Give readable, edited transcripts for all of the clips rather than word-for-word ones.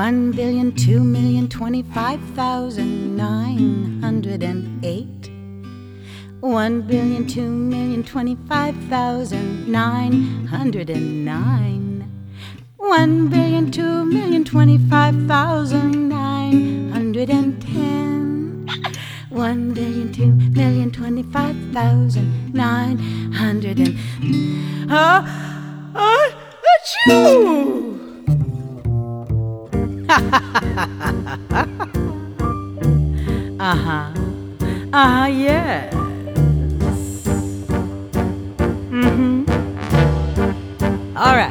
1,2,025,908. 1,2,025,909. 1,2,025,910. 1,2,025,900 achoo! Yes. All right.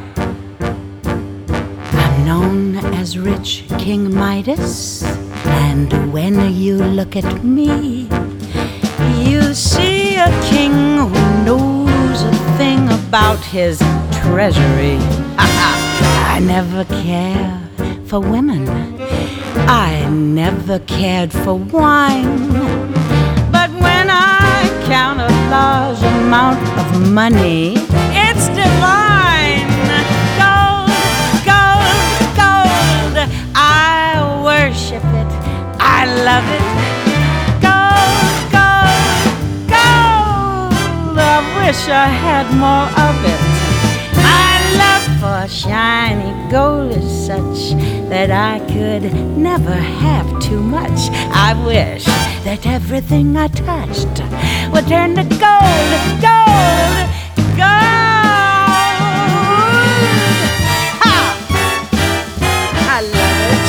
I'm known as Rich King Midas, and when you look at me, you see a king who knows a thing about his treasury. I never care for women. I never cared for wine. But when I count a large amount of money, it's divine. Gold, gold, gold. I worship it. I love it. Gold, gold, gold. I wish I had more of it. My love for shiny gold is such that I could never have too much. I wish that everything I touched would turn to gold, gold, gold. Ha! I love it.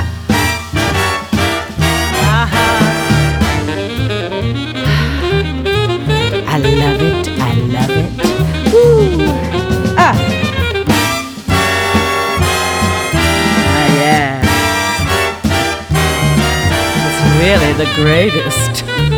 I love it. I love it. Woo! Yeah. It's really the greatest.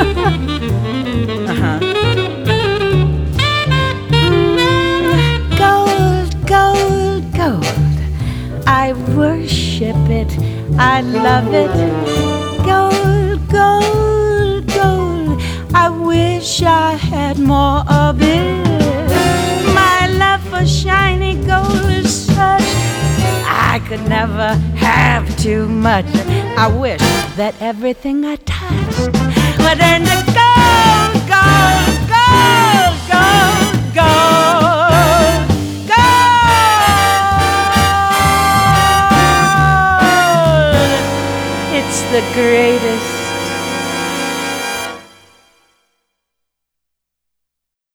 Gold, gold, gold. I worship it. I love it. Gold, gold, gold. I wish I had more of it. My love for shiny gold is such I could never have too much. I wish that everything I touched would turn to gold, gold, gold, gold, gold, gold. It's the greatest.